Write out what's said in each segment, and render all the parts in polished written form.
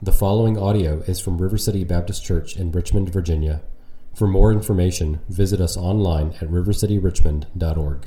The following audio is from River City Baptist Church in Richmond, Virginia. For more information, visit us online at rivercityrichmond.org.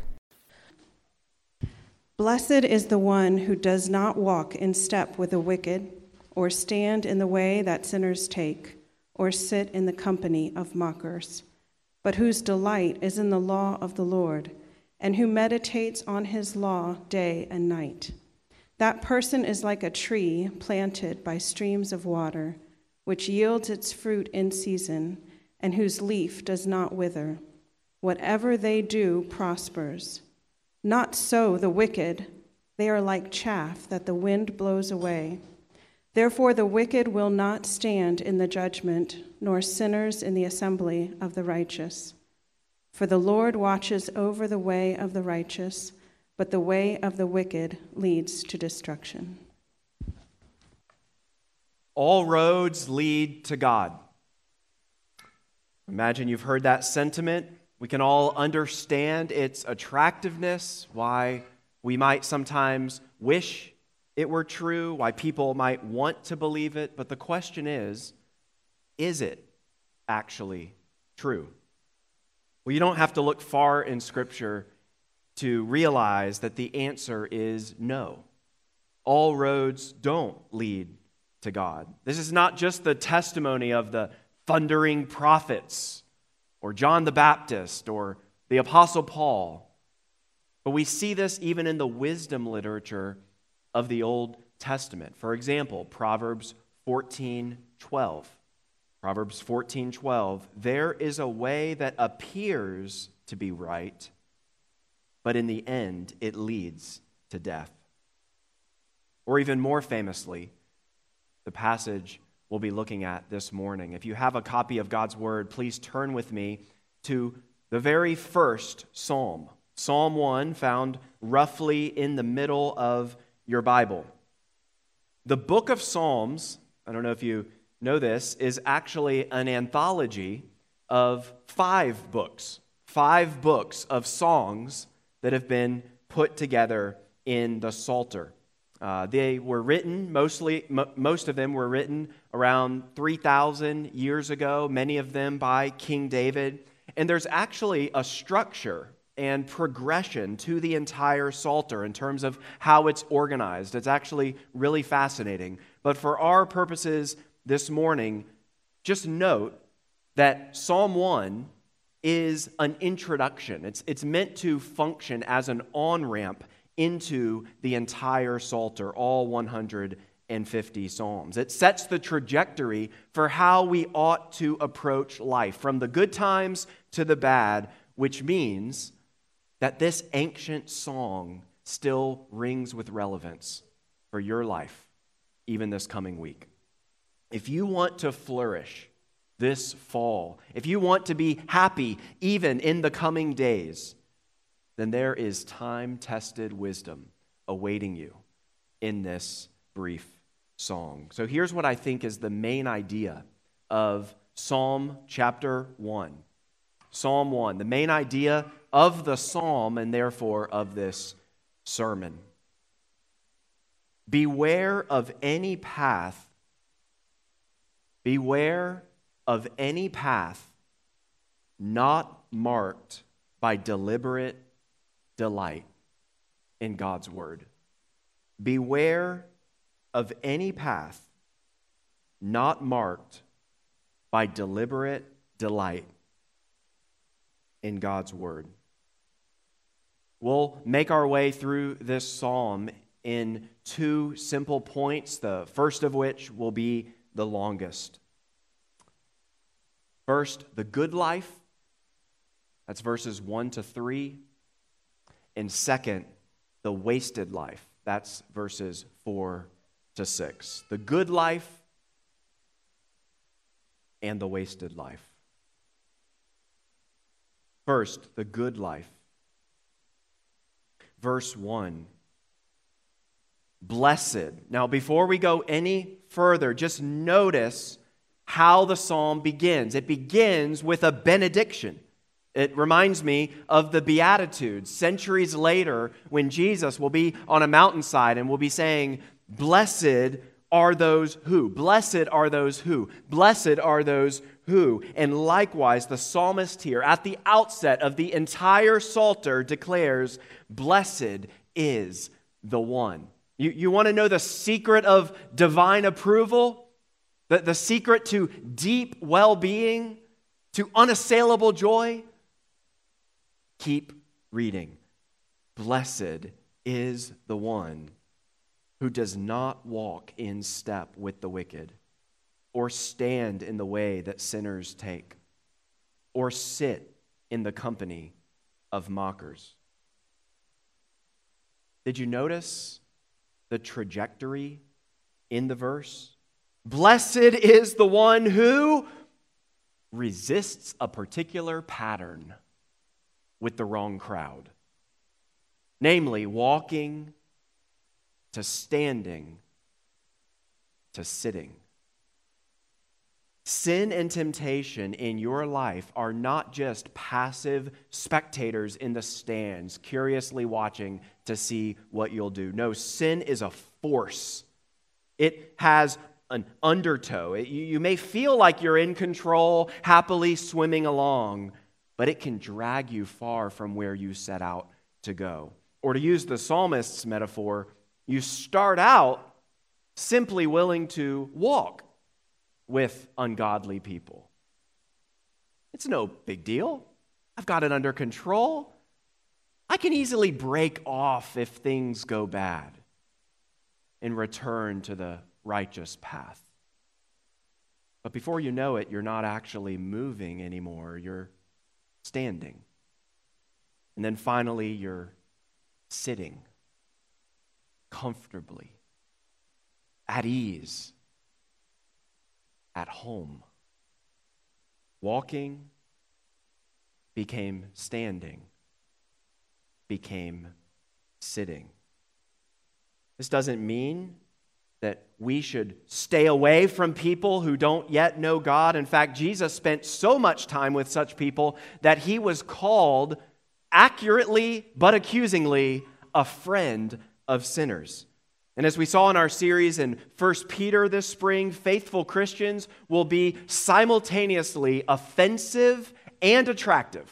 Blessed is the one who does not walk in step with the wicked, or stand in the way that sinners take, or sit in the company of mockers, but whose delight is in the law of the Lord, and who meditates on his law day and night. That person is like a tree planted by streams of water, which yields its fruit in season, and whose leaf does not wither. Whatever they do prospers. Not so the wicked. They are like chaff that the wind blows away. Therefore the wicked will not stand in the judgment, nor sinners in the assembly of the righteous. For the Lord watches over the way of the righteous, but the way of the wicked leads to destruction. All roads lead to God. Imagine you've heard that sentiment. We can all understand its attractiveness, why we might sometimes wish it were true, why people might want to believe it. But the question is it actually true? Well, you don't have to look far in Scripture to realize that the answer is no. All roads don't lead to God. This is not just the testimony of the thundering prophets or John the Baptist or the Apostle Paul, but we see this even in the wisdom literature of the Old Testament. For example, Proverbs 14:12. Proverbs 14:12, there is a way that appears to be right, but in the end, it leads to death. Or even more famously, the passage we'll be looking at this morning. If you have a copy of God's Word, please turn with me to the very first psalm, Psalm 1, found roughly in the middle of your Bible. The book of Psalms, I don't know if you know this, is actually an anthology of 5 books of songs that have been put together in the Psalter. They were written, most of them were written around 3,000 years ago, many of them by King David. And there's actually a structure and progression to the entire Psalter in terms of how it's organized. It's actually really fascinating. But for our purposes this morning, just note that Psalm 1 is an introduction. It's meant to function as an on-ramp into the entire Psalter, all 150 psalms. It sets the trajectory for how we ought to approach life, from the good times to the bad, which means that this ancient song still rings with relevance for your life, even this coming week. If you want to flourish this fall, if you want to be happy even in the coming days, then there is time-tested wisdom awaiting you in this brief song. So here's what I think is the main idea of Psalm chapter 1. Psalm 1, the main idea of the psalm and therefore of this sermon. Beware of any path not marked by deliberate delight in God's word. Beware of any path not marked by deliberate delight in God's word. We'll make our way through this psalm in 2 simple points, the first of which will be the longest. First, the good life. That's verses 1 to 3. And second, the wasted life. That's verses 4 to 6. The good life and the wasted life. First, the good life. Verse 1. Blessed. Now, before we go any further, just notice how the psalm begins. It begins with a benediction. It reminds me of the Beatitudes centuries later when Jesus will be on a mountainside and will be saying, "Blessed are those who. Blessed are those who. Blessed are those who. And likewise, the psalmist here at the outset of the entire Psalter declares, blessed is the one. You want to know the secret of divine approval? The secret to deep well-being, to unassailable joy? Keep reading. Blessed is the one who does not walk in step with the wicked, or stand in the way that sinners take, or sit in the company of mockers. Did you notice the trajectory in the verse? Blessed is the one who resists a particular pattern with the wrong crowd, namely walking to standing to sitting. Sin and temptation in your life are not just passive spectators in the stands, curiously watching to see what you'll do. No, sin is a force. It has an undertow. You may feel like you're in control, happily swimming along, but it can drag you far from where you set out to go. Or to use the psalmist's metaphor, you start out simply willing to walk with ungodly people. It's no big deal. I've got it under control. I can easily break off if things go bad and return to the righteous path. But before you know it, you're not actually moving anymore. You're standing. And then finally, you're sitting comfortably, at ease, at home. Walking became standing, became sitting. This doesn't mean that we should stay away from people who don't yet know God. In fact, Jesus spent so much time with such people that he was called, accurately but accusingly, a friend of sinners. And as we saw in our series in 1 Peter this spring, faithful Christians will be simultaneously offensive and attractive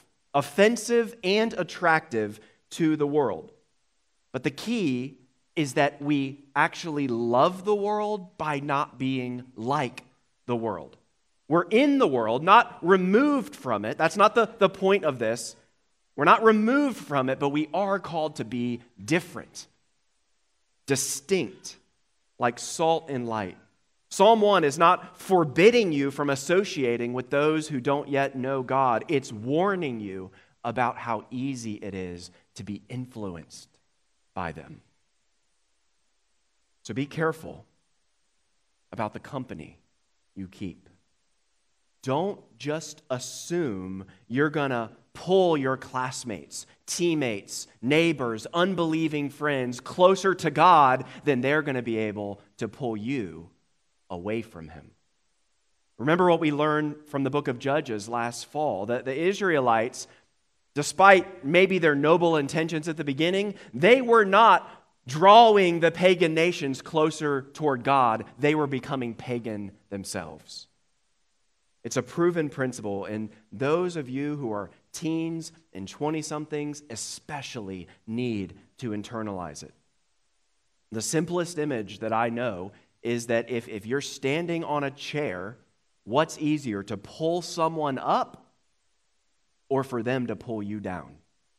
to the world. But the key is that we actually love the world by not being like the world. We're in the world, not removed from it. That's not the point of this. We're not removed from it, but we are called to be different, distinct, like salt and light. Psalm 1 is not forbidding you from associating with those who don't yet know God. It's warning you about how easy it is to be influenced by them. So be careful about the company you keep. Don't just assume you're going to pull your classmates, teammates, neighbors, unbelieving friends closer to God than they're going to be able to pull you away from Him. Remember what we learned from the book of Judges last fall, that the Israelites, despite maybe their noble intentions at the beginning, they were not drawing the pagan nations closer toward God. They were becoming pagan themselves. It's a proven principle, and those of you who are teens and 20-somethings especially need to internalize it. The simplest image that I know is that if you're standing on a chair, what's easier, to pull someone up or for them to pull you down?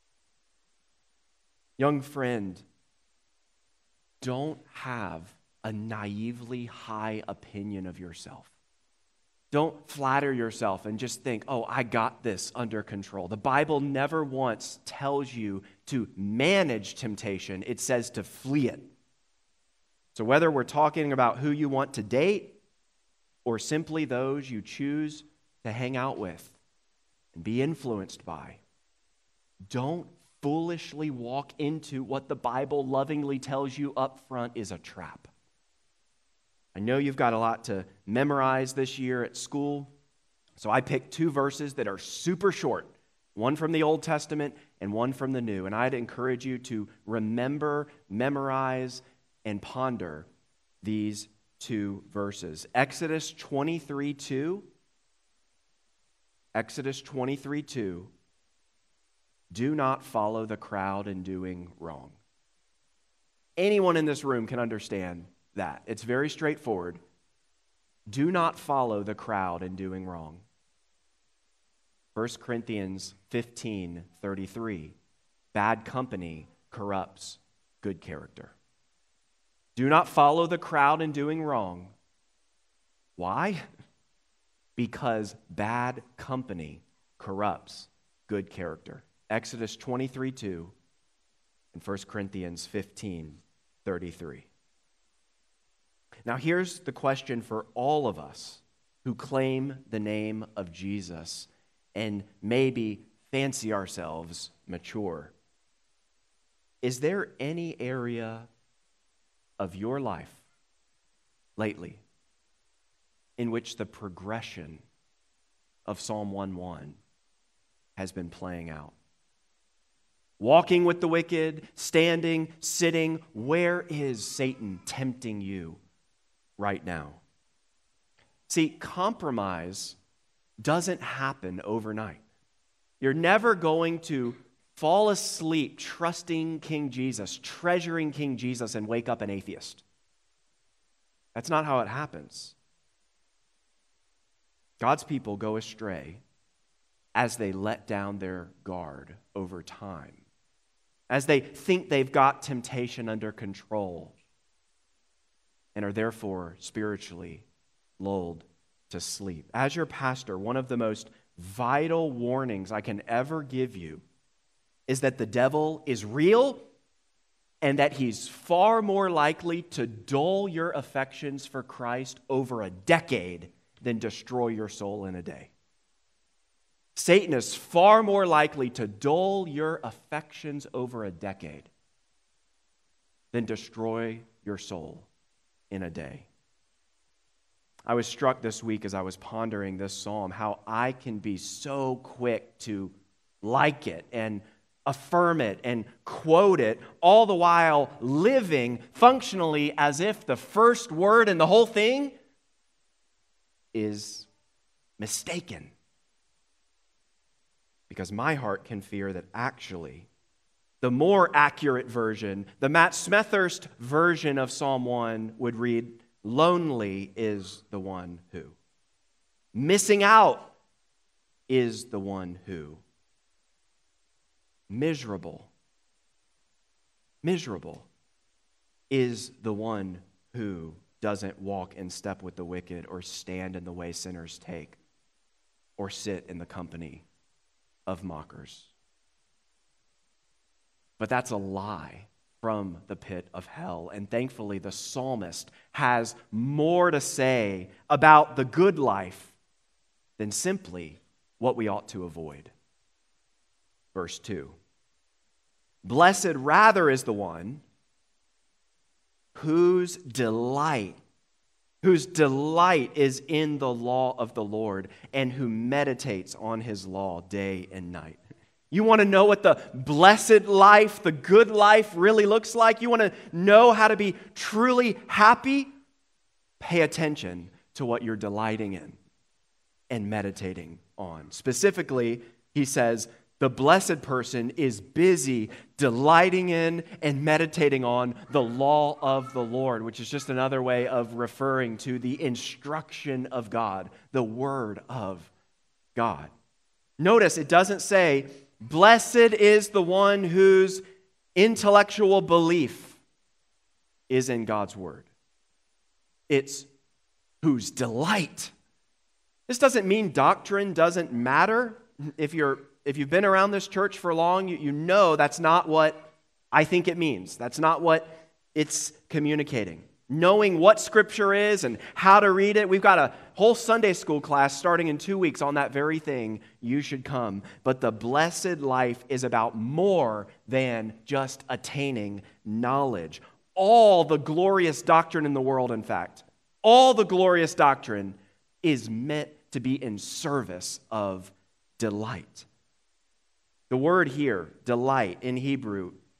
Young friend, don't have a naively high opinion of yourself. Don't flatter yourself and just think, oh, I got this under control. The Bible never once tells you to manage temptation. It says to flee it. So whether we're talking about who you want to date or simply those you choose to hang out with and be influenced by, don't foolishly walk into what the Bible lovingly tells you up front is a trap. I know you've got a lot to memorize this year at school, so I picked two verses that are super short, one from the Old Testament and one from the New, and I'd encourage you to remember, memorize, and ponder these two verses. Exodus 23:2. Exodus 23:2. Do not follow the crowd in doing wrong. Anyone in this room can understand that. It's very straightforward. Do not follow the crowd in doing wrong. 1 Corinthians 15:33. Bad company corrupts good character. Do not follow the crowd in doing wrong. Why? Because bad company corrupts good character. Exodus 23:2 and 1 Corinthians 15:33. Now here's the question for all of us who claim the name of Jesus and maybe fancy ourselves mature. Is there any area of your life lately in which the progression of Psalm 1:1 has been playing out? Walking with the wicked, standing, sitting, where is Satan tempting you right now? See, compromise doesn't happen overnight. You're never going to fall asleep trusting King Jesus, treasuring King Jesus, and wake up an atheist. That's not how it happens. God's people go astray as they let down their guard over time, as they think they've got temptation under control and are therefore spiritually lulled to sleep. As your pastor, one of the most vital warnings I can ever give you is that the devil is real and that he's far more likely to dull your affections for Christ over a decade than destroy your soul in a day. Satan is far more likely to dull your affections over a decade than destroy your soul in a day. I was struck this week as I was pondering this psalm how I can be so quick to like it and affirm it and quote it, all the while living functionally as if the first word in the whole thing is mistaken. Because my heart can fear that actually the more accurate version, the Matt Smethurst version of Psalm 1 would read, lonely is the one who. Missing out is the one who. Miserable is the one who doesn't walk in step with the wicked or stand in the way sinners take or sit in the company of mockers. But that's a lie from the pit of hell. And thankfully, the psalmist has more to say about the good life than simply what we ought to avoid. Verse 2. Blessed rather is the one whose delight is in the law of the Lord and who meditates on his law day and night. You want to know what the blessed life, the good life really looks like? You want to know how to be truly happy? Pay attention to what you're delighting in and meditating on. Specifically, he says, the blessed person is busy delighting in and meditating on the law of the Lord, which is just another way of referring to the instruction of God, the word of God. Notice it doesn't say, blessed is the one whose intellectual belief is in God's word. It's whose delight. This doesn't mean doctrine doesn't matter. If you've been around this church for long, you know that's not what I think it means. That's not what it's communicating. Knowing what Scripture is and how to read it. We've got a whole Sunday school class starting in 2 weeks on that very thing. You should come. But the blessed life is about more than just attaining knowledge. All the glorious doctrine in the world, in fact, all the glorious doctrine is meant to be in service of delight. The word here, delight, in Hebrew,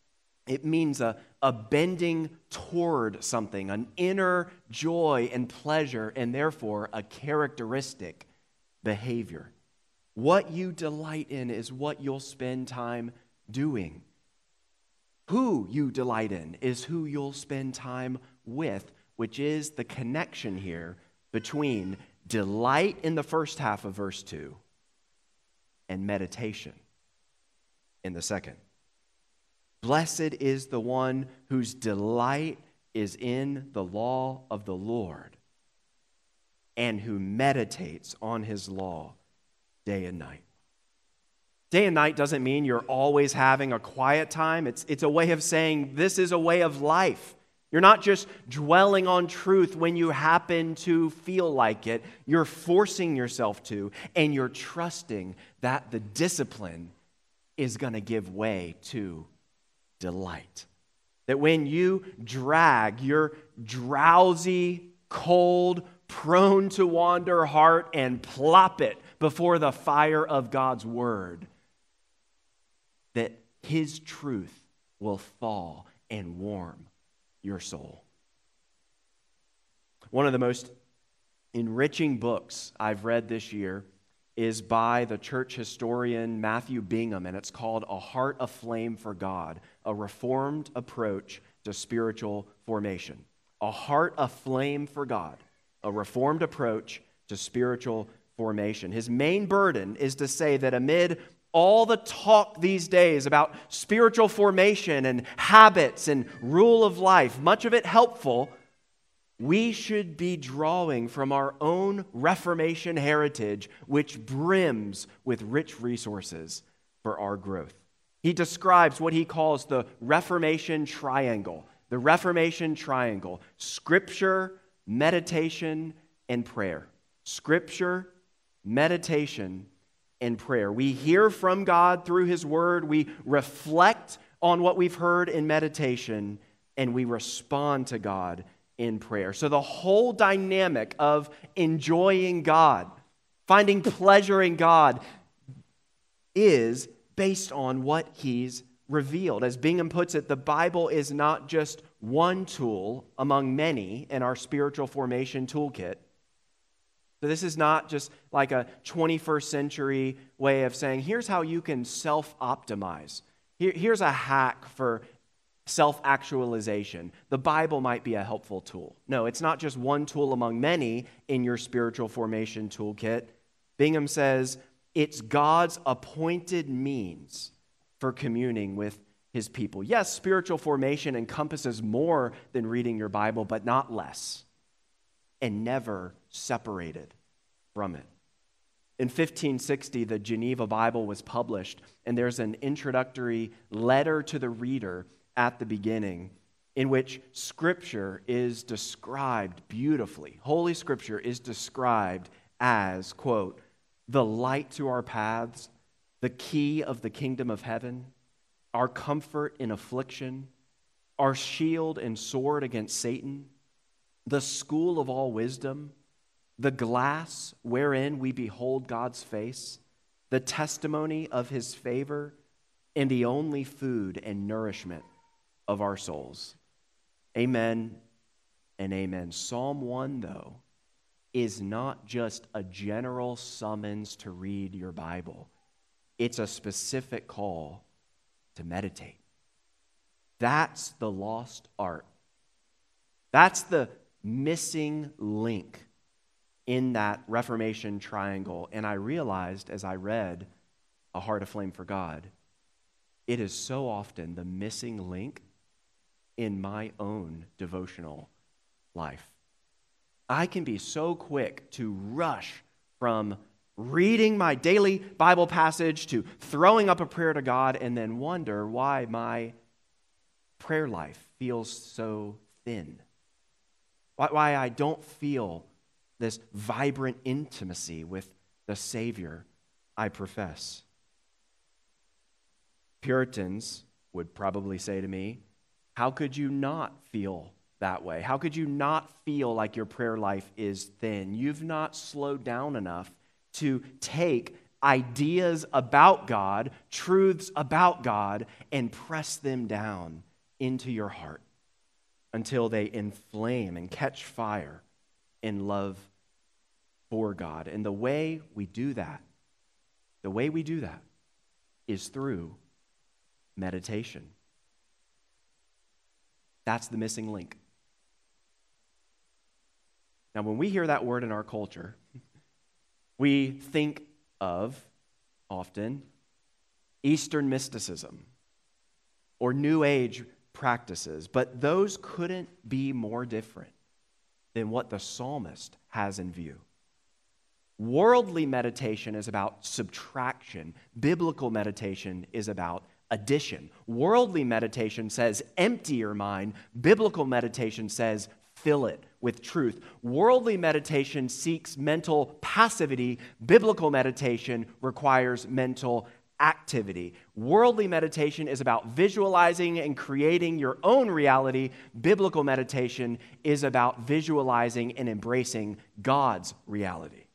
It means a bending toward something, an inner joy and pleasure, and therefore a characteristic behavior. What you delight in is what you'll spend time doing. Who you delight in is who you'll spend time with, which is the connection here between delight in the first half of verse 2 and meditation in the second. Blessed is the one whose delight is in the law of the Lord and who meditates on his law day and night. Day and night doesn't mean you're always having a quiet time. It's a way of saying this is a way of life. You're not just dwelling on truth when you happen to feel like it. You're forcing yourself to, and you're trusting that the discipline is going to give way to delight. That when you drag your drowsy, cold, prone to wander heart and plop it before the fire of God's word, that his truth will thaw and warm your soul. One of the most enriching books I've read this year is by the church historian Matthew Bingham, and it's called A Heart Aflame for God, a reformed approach to spiritual formation. A heart aflame for God, a reformed approach to spiritual formation. His main burden is to say that amid all the talk these days about spiritual formation and habits and rule of life, much of it helpful, we should be drawing from our own Reformation heritage, which brims with rich resources for our growth. He describes what he calls the Reformation triangle. The Reformation triangle: Scripture, meditation, and prayer. Scripture, meditation, and prayer. We hear from God through his word, we reflect on what we've heard in meditation, and we respond to God in prayer. So the whole dynamic of enjoying God, finding pleasure in God, is based on what he's revealed. As Bingham puts it, the Bible is not just one tool among many in our spiritual formation toolkit. So this is not just like a 21st century way of saying, here's how you can self-optimize. Here's a hack for self-actualization. The Bible might be a helpful tool. No, it's not just one tool among many in your spiritual formation toolkit. Bingham says it's God's appointed means for communing with his people. Yes, spiritual formation encompasses more than reading your Bible, but not less, and never separated from it. In 1560, the Geneva Bible was published, and there's an introductory letter to the reader at the beginning in which Scripture is described beautifully. Holy Scripture is described as, quote, the light to our paths, the key of the kingdom of heaven, our comfort in affliction, our shield and sword against Satan, the school of all wisdom, the glass wherein we behold God's face, the testimony of his favor, and the only food and nourishment of our souls. Amen and amen. Psalm 1, though, is not just a general summons to read your Bible. It's a specific call to meditate. That's the lost art. That's the missing link in that Reformation triangle. And I realized as I read A Heart Aflame for God, it is so often the missing link in my own devotional life. I can be so quick to rush from reading my daily Bible passage to throwing up a prayer to God and then wonder why my prayer life feels so thin. Why I don't feel this vibrant intimacy with the Savior I profess. Puritans would probably say to me, how could you not feel that way? How could you not feel like your prayer life is thin? You've not slowed down enough to take ideas about God, truths about God, and press them down into your heart until they inflame and catch fire in love for God. And the way we do that is through meditation. That's the missing link. Now, when we hear that word in our culture, we think of, often, Eastern mysticism or New Age practices, but those couldn't be more different than what the psalmist has in view. Worldly meditation is about subtraction. Biblical meditation is about addition. Worldly meditation says empty your mind. Biblical meditation says fill it with truth. Worldly meditation seeks mental passivity. Biblical meditation requires mental activity. Worldly meditation is about visualizing and creating your own reality. Biblical meditation is about visualizing and embracing God's reality.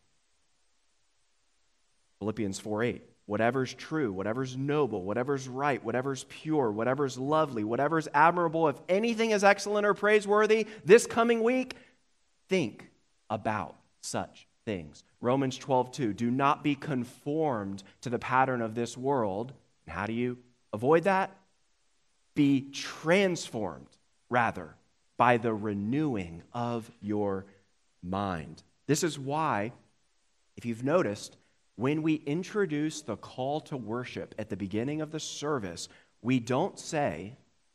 Philippians 4:8. Whatever's true, whatever's noble, whatever's right, whatever's pure, whatever's lovely, whatever's admirable, if anything is excellent or praiseworthy, this coming week, think about such things. Romans 12:2. Do not be conformed to the pattern of this world. And how do you avoid that? Be transformed, rather, by the renewing of your mind. This is why, if you've noticed, when we introduce the call to worship at the beginning of the service, we do not say,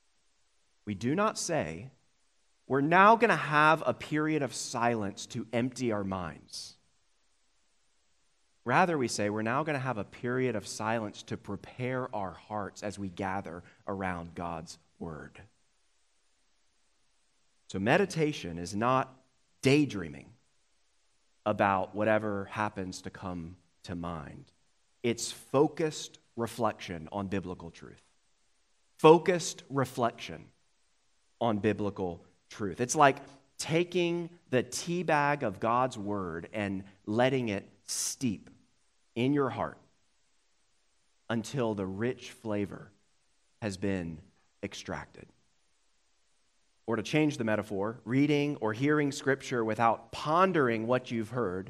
we're now going to have a period of silence to empty our minds. Rather, we say we're now going to have a period of silence to prepare our hearts as we gather around God's word. So meditation is not daydreaming about whatever happens to come to mind. It's focused reflection on biblical truth. Focused reflection on biblical truth. It's like taking the tea bag of God's word and letting it steep in your heart until the rich flavor has been extracted. Or to change the metaphor, reading or hearing Scripture without pondering what you've heard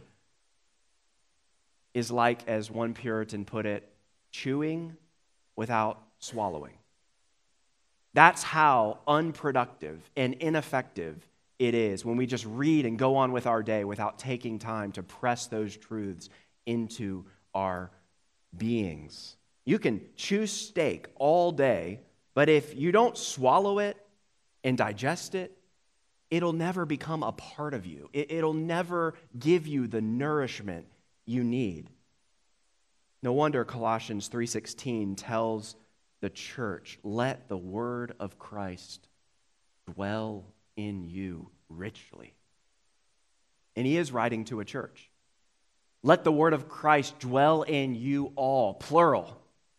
is like, as one Puritan put it, chewing without swallowing. That's how unproductive and ineffective it is when we just read and go on with our day without taking time to press those truths into our beings. You can chew steak all day, but if you don't swallow it and digest it, it'll never become a part of you. It'll never give you the nourishment you need. No wonder Colossians 3:16 tells the church, let the word of Christ dwell in you richly. And he is writing to a church. Let the word of Christ dwell in you all, plural,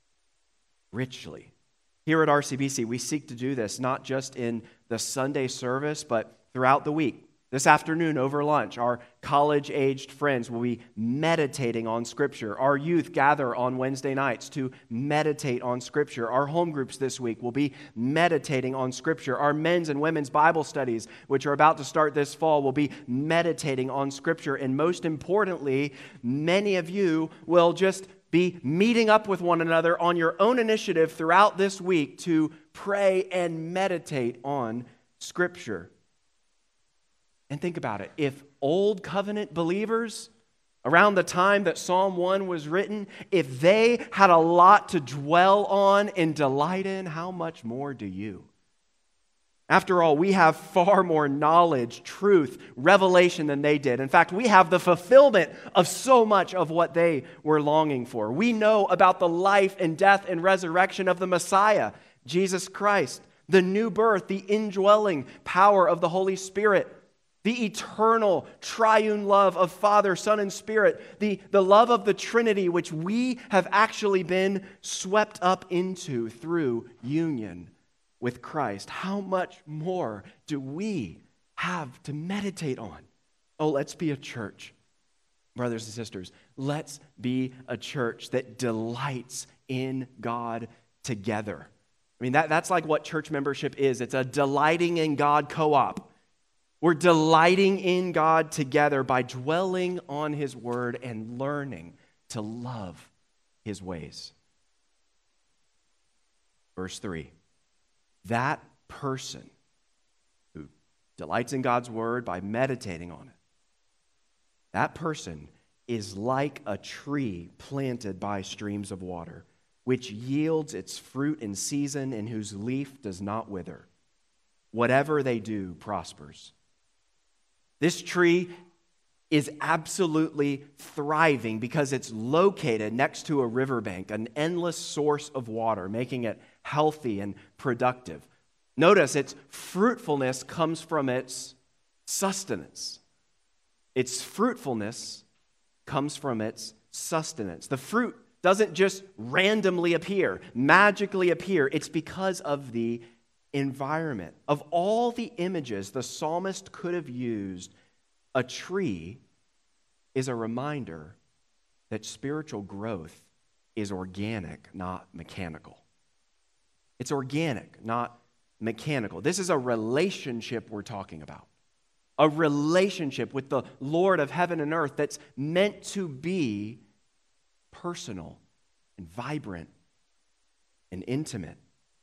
richly. Here at RCBC, we seek to do this not just in the Sunday service, but throughout the week. This afternoon over lunch, our college-aged friends will be meditating on Scripture. Our youth gather on Wednesday nights to meditate on Scripture. Our home groups this week will be meditating on Scripture. Our men's and women's Bible studies, which are about to start this fall, will be meditating on Scripture. And most importantly, many of you will just be meeting up with one another on your own initiative throughout this week to pray and meditate on Scripture. And think about it. If Old Covenant believers, around the time that Psalm 1 was written, if they had a lot to dwell on and delight in, how much more do you? After all, we have far more knowledge, truth, revelation than they did. In fact, we have the fulfillment of so much of what they were longing for. We know about the life and death and resurrection of the Messiah, Jesus Christ, the new birth, the indwelling power of the Holy Spirit, the eternal triune love of Father, Son, and Spirit, the love of the Trinity, which we have actually been swept up into through union with Christ. How much more do we have to meditate on? Oh, let's be a church, brothers and sisters. Let's be a church that delights in God together. I mean, that's like what church membership is. It's a delighting in God co-op. We're delighting in God together by dwelling on His Word and learning to love His ways. Verse 3, that person who delights in God's Word by meditating on it, that person is like a tree planted by streams of water, which yields its fruit in season and whose leaf does not wither. Whatever they do prospers. This tree is absolutely thriving because it's located next to a riverbank, an endless source of water, making it healthy and productive. Notice its fruitfulness comes from its sustenance. Its fruitfulness comes from its sustenance. The fruit doesn't just randomly appear, magically appear. It's because of the environment. Of all the images the psalmist could have used, a tree is a reminder that spiritual growth is organic, not mechanical. It's organic, not mechanical. This is a relationship we're talking about. A relationship with the Lord of heaven and earth that's meant to be personal and vibrant and intimate.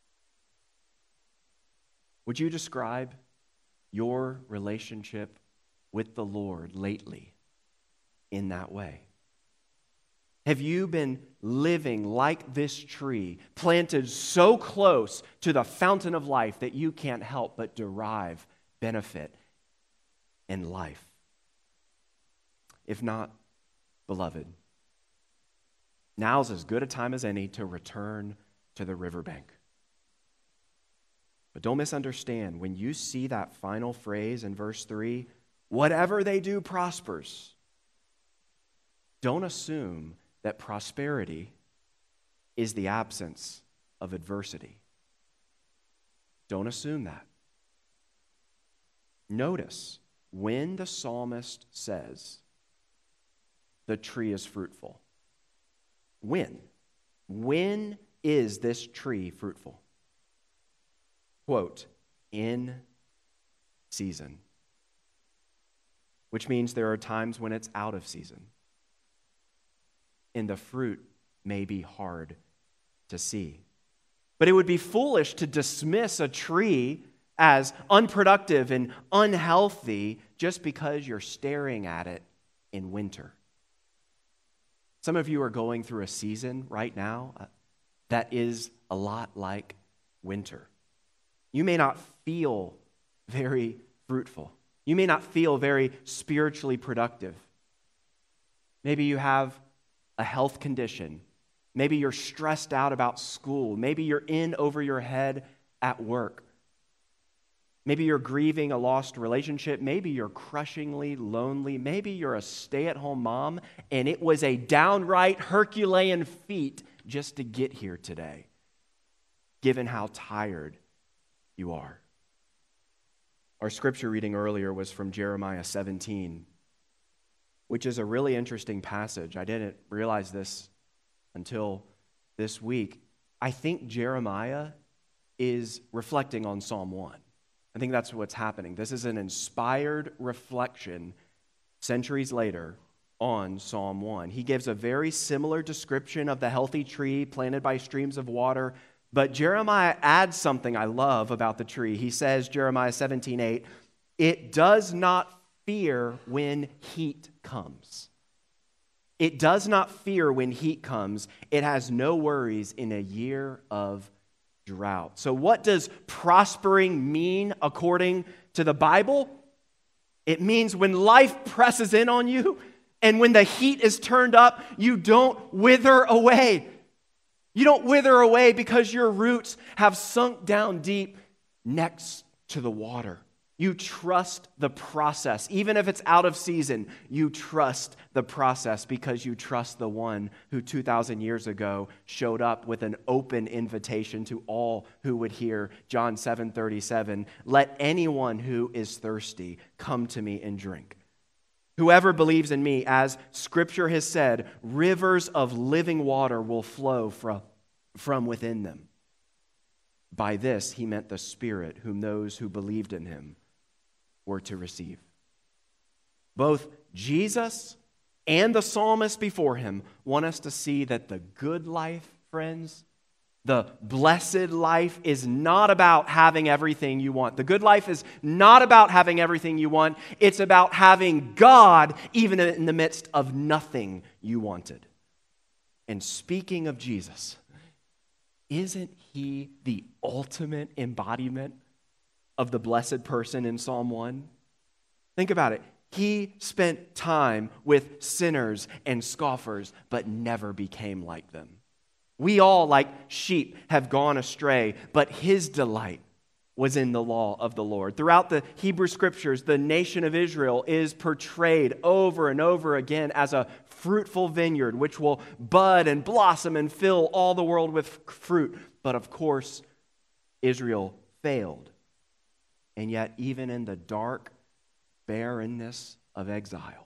Would you describe your relationship with the Lord lately in that way? Have you been living like this tree, planted so close to the fountain of life that you can't help but derive benefit and life? If not, beloved, now's as good a time as any to return to the riverbank. But don't misunderstand, when you see that final phrase in verse 3, whatever they do prospers, don't assume that prosperity is the absence of adversity. Don't assume that. Notice when the psalmist says the tree is fruitful. When is this tree fruitful? Quote, in season. Which means there are times when it's out of season. And the fruit may be hard to see. But it would be foolish to dismiss a tree as unproductive and unhealthy just because you're staring at it in winter. Some of you are going through a season right now that is a lot like winter. You may not feel very fruitful. You may not feel very spiritually productive. Maybe you have a health condition. Maybe you're stressed out about school. Maybe you're in over your head at work. Maybe you're grieving a lost relationship. Maybe you're crushingly lonely. Maybe you're a stay-at-home mom, and it was a downright Herculean feat just to get here today, given how tired you are. Our scripture reading earlier was from Jeremiah 17, which is a really interesting passage. I didn't realize this until this week. I think Jeremiah is reflecting on Psalm 1. I think that's what's happening. This is an inspired reflection centuries later on Psalm 1. He gives a very similar description of the healthy tree planted by streams of water, but Jeremiah adds something I love about the tree. He says, Jeremiah 17:8, it does not fear when heat comes. It does not fear when heat comes. It has no worries in a year of drought. So what does prospering mean according to the Bible? It means when life presses in on you and when the heat is turned up, you don't wither away. You don't wither away because your roots have sunk down deep next to the water. You trust the process. Even if it's out of season, you trust the process because you trust the one who 2,000 years ago showed up with an open invitation to all who would hear John 7:37. Let anyone who is thirsty come to me and drink. Whoever believes in me, as Scripture has said, rivers of living water will flow from within them. By this he meant the Spirit, whom those who believed in him were to receive. Both Jesus and the psalmist before him want us to see that the good life, friends, the blessed life is not about having everything you want. The good life is not about having everything you want. It's about having God even in the midst of nothing you wanted. And speaking of Jesus, isn't he the ultimate embodiment of the blessed person in Psalm 1? Think about it. He spent time with sinners and scoffers, but never became like them. We all, like sheep, have gone astray, but his delight was in the law of the Lord. Throughout the Hebrew Scriptures, the nation of Israel is portrayed over and over again as a fruitful vineyard, which will bud and blossom and fill all the world with fruit. But of course, Israel failed. And yet, even in the dark barrenness of exile,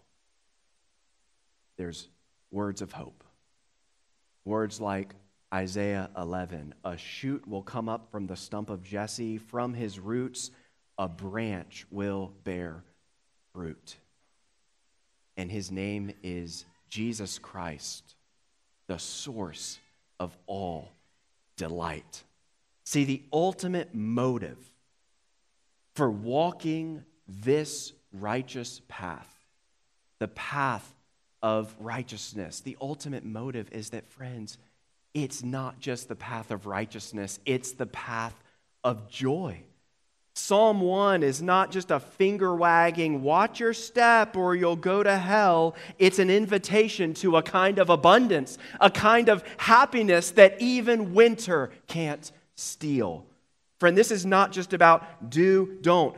there's words of hope. Words like Isaiah 11, a shoot will come up from the stump of Jesse, from his roots a branch will bear fruit. And his name is Jesus Christ, the source of all delight. See, the ultimate motive for walking this righteous path, the path of righteousness, the ultimate motive is that, friends, it's not just the path of righteousness, it's the path of joy. Psalm 1 is not just a finger-wagging, watch your step or you'll go to hell. It's an invitation to a kind of abundance, a kind of happiness that even winter can't steal. Friend, this is not just about do, don't.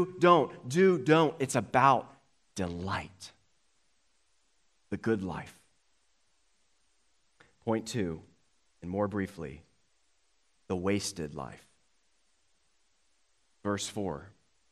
It's about delight, the good life. Point 2, and more briefly, the wasted life. Verse 4,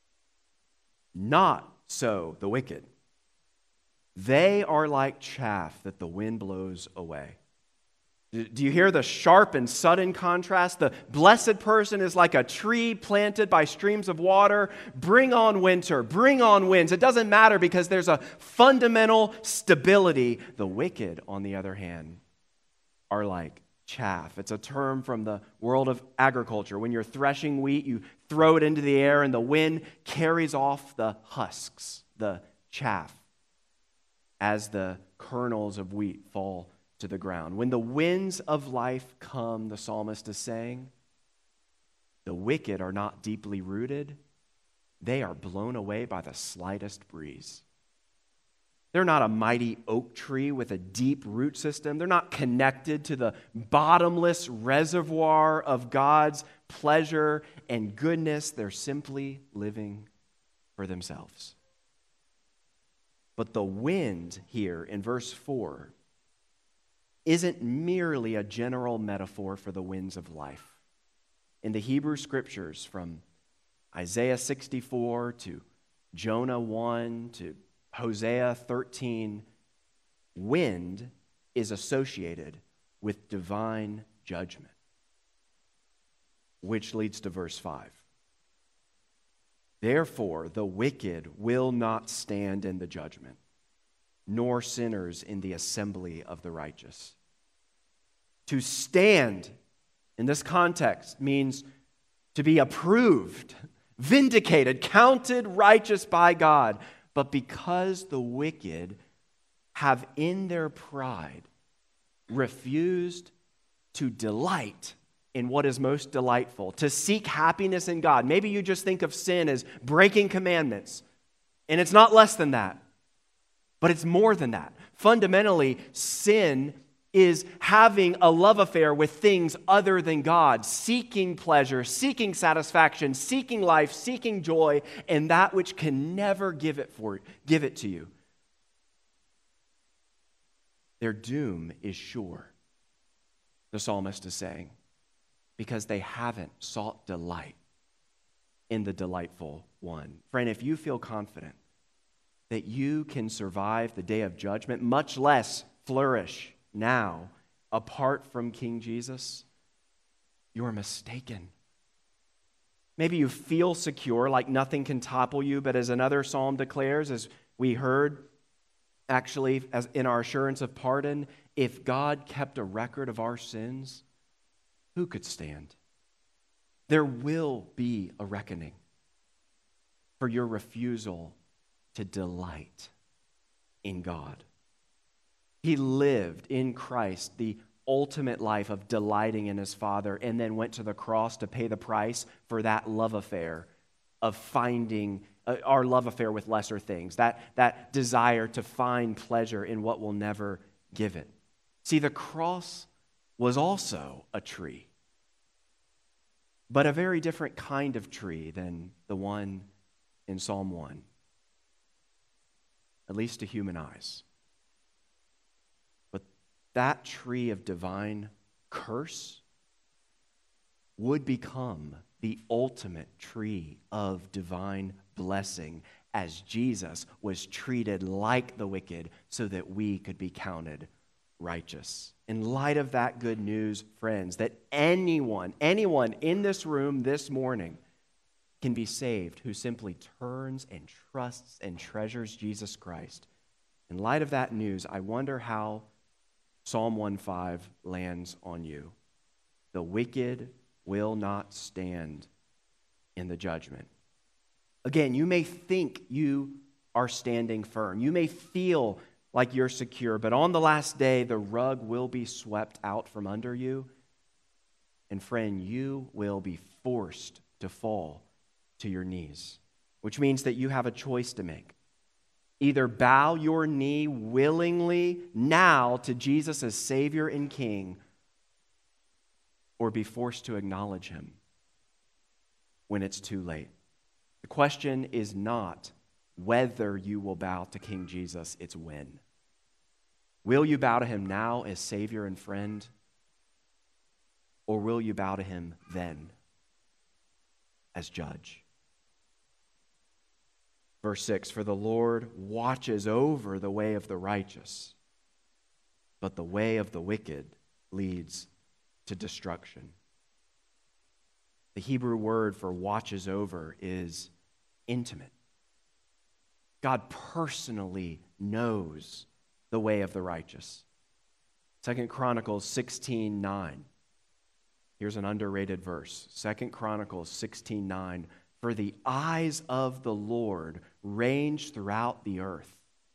not so the wicked. They are like chaff that the wind blows away. Do you hear the sharp and sudden contrast? The blessed person is like a tree planted by streams of water. Bring on winter, bring on winds. It doesn't matter because there's a fundamental stability. The wicked, on the other hand, are like chaff. It's a term from the world of agriculture. When you're threshing wheat, you throw it into the air and the wind carries off the husks, the chaff, as the kernels of wheat fall to the ground. When the winds of life come, the psalmist is saying, the wicked are not deeply rooted. They are blown away by the slightest breeze. They're not a mighty oak tree with a deep root system. They're not connected to the bottomless reservoir of God's pleasure and goodness. They're simply living for themselves. But the wind here in verse 4 isn't merely a general metaphor for the winds of life. In the Hebrew Scriptures, from Isaiah 64 to Jonah 1 to Hosea 13, wind is associated with divine judgment. Which leads to verse 5. Therefore, the wicked will not stand in the judgment, nor sinners in the assembly of the righteous. To stand in this context means to be approved, vindicated, counted righteous by God. But because the wicked have in their pride refused to delight in what is most delightful, to seek happiness in God. Maybe you just think of sin as breaking commandments, and it's not less than that, but it's more than that. Fundamentally, sin is having a love affair with things other than God, seeking pleasure, seeking satisfaction, seeking life, seeking joy, and that which can never give it to you. Their doom is sure, the psalmist is saying, because they haven't sought delight in the delightful one. Friend, if you feel confident that you can survive the day of judgment, much less flourish now apart from King Jesus, you're mistaken. Maybe you feel secure, like nothing can topple you, but as another psalm declares, as we heard, actually, as in our assurance of pardon, if God kept a record of our sins, who could stand? There will be a reckoning for your refusal to delight in God. He lived in Christ the ultimate life of delighting in his Father, and then went to the cross to pay the price for that love affair of finding our love affair with lesser things, that desire to find pleasure in what will never give it. See, the cross was also a tree, but a very different kind of tree than the one in Psalm 1, at least to human eyes. But that tree of divine curse would become the ultimate tree of divine blessing as Jesus was treated like the wicked so that we could be counted righteous. In light of that good news, friends, that anyone in this room this morning can be saved who simply turns and trusts and treasures Jesus Christ. In light of that news, I wonder how Psalm 1:5 lands on you. The wicked will not stand in the judgment. Again, you may think you are standing firm. You may feel like you're secure, but on the last day, the rug will be swept out from under you. And friend, you will be forced to fall to your knees, which means that you have a choice to make. Either bow your knee willingly now to Jesus as Savior and King, or be forced to acknowledge him when it's too late. The question is not whether you will bow to King Jesus, it's when. Will you bow to him now as Savior and friend, or will you bow to him then as judge? Verse 6, for the Lord watches over the way of the righteous, but the way of the wicked leads to destruction. The Hebrew word for watches over is intimate. God personally knows the way of the righteous. 2 Chronicles 16:9. Here's an underrated verse. 2 Chronicles 16:9. For the eyes of the Lord range throughout the earth.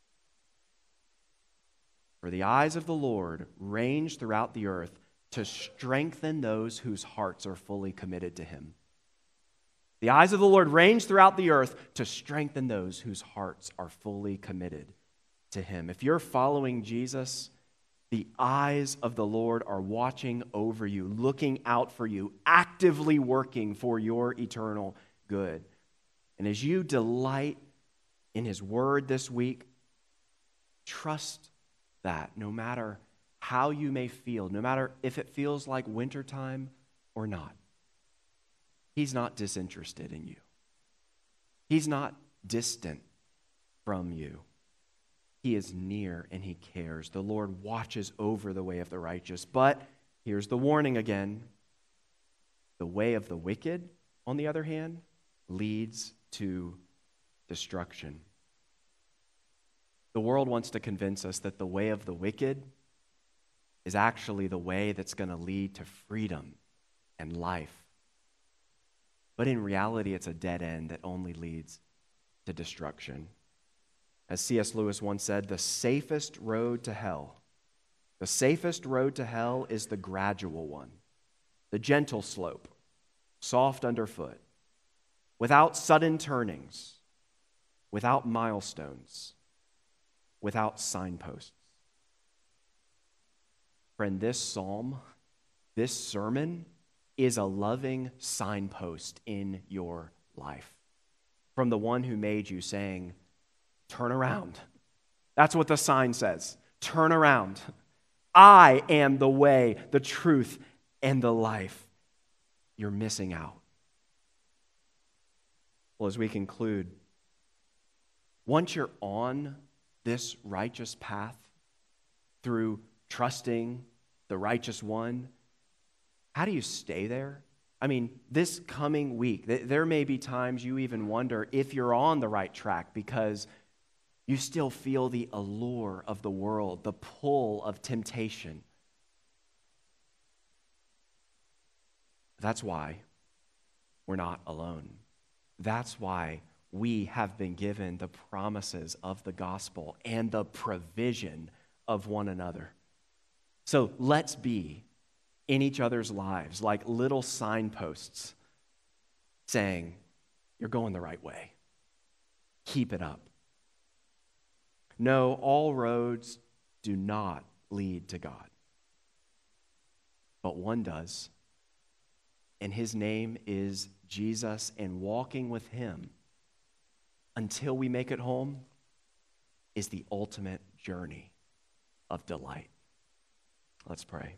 For the eyes of the Lord range throughout the earth to strengthen those whose hearts are fully committed to him. The eyes of the Lord range throughout the earth to strengthen those whose hearts are fully committed to him. If you're following Jesus, the eyes of the Lord are watching over you, looking out for you, actively working for your eternal good. And as you delight in his word this week, trust that no matter how you may feel, no matter if it feels like wintertime or not, he's not disinterested in you. He's not distant from you. He is near and he cares. The Lord watches over the way of the righteous. But here's the warning again. The way of the wicked, on the other hand, leads to destruction. The world wants to convince us that the way of the wicked is actually the way that's going to lead to freedom and life. But in reality, it's a dead end that only leads to destruction. As C.S. Lewis once said, the safest road to hell is the gradual one, the gentle slope, soft underfoot, without sudden turnings, without milestones, without signposts. Friend, this psalm, this sermon is a loving signpost in your life from the one who made you, saying, turn around. That's what the sign says. Turn around. I am the way, the truth, and the life. You're missing out. Well, as we conclude, once you're on this righteous path through trusting the righteous one, how do you stay there? I mean, this coming week, there may be times you even wonder if you're on the right track because you still feel the allure of the world, the pull of temptation. That's why we're not alone. That's why we have been given the promises of the gospel and the provision of one another. So let's be in each other's lives like little signposts saying, you're going the right way. Keep it up. No, all roads do not lead to God, but one does. And his name is Jesus, and walking with him until we make it home is the ultimate journey of delight. Let's pray.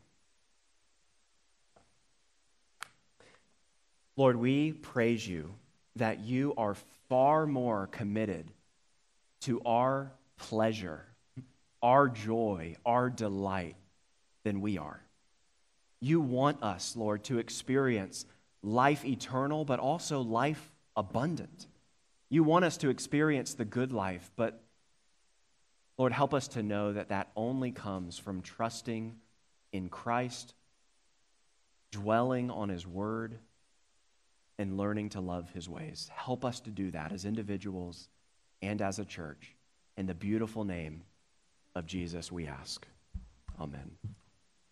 Lord, we praise you that you are far more committed to our pleasure, our joy, our delight than we are. You want us, Lord, to experience life eternal, but also life abundant. You want us to experience the good life, but Lord, help us to know that that only comes from trusting in Christ, dwelling on his word, and learning to love his ways. Help us to do that as individuals and as a church. In the beautiful name of Jesus, we ask. Amen.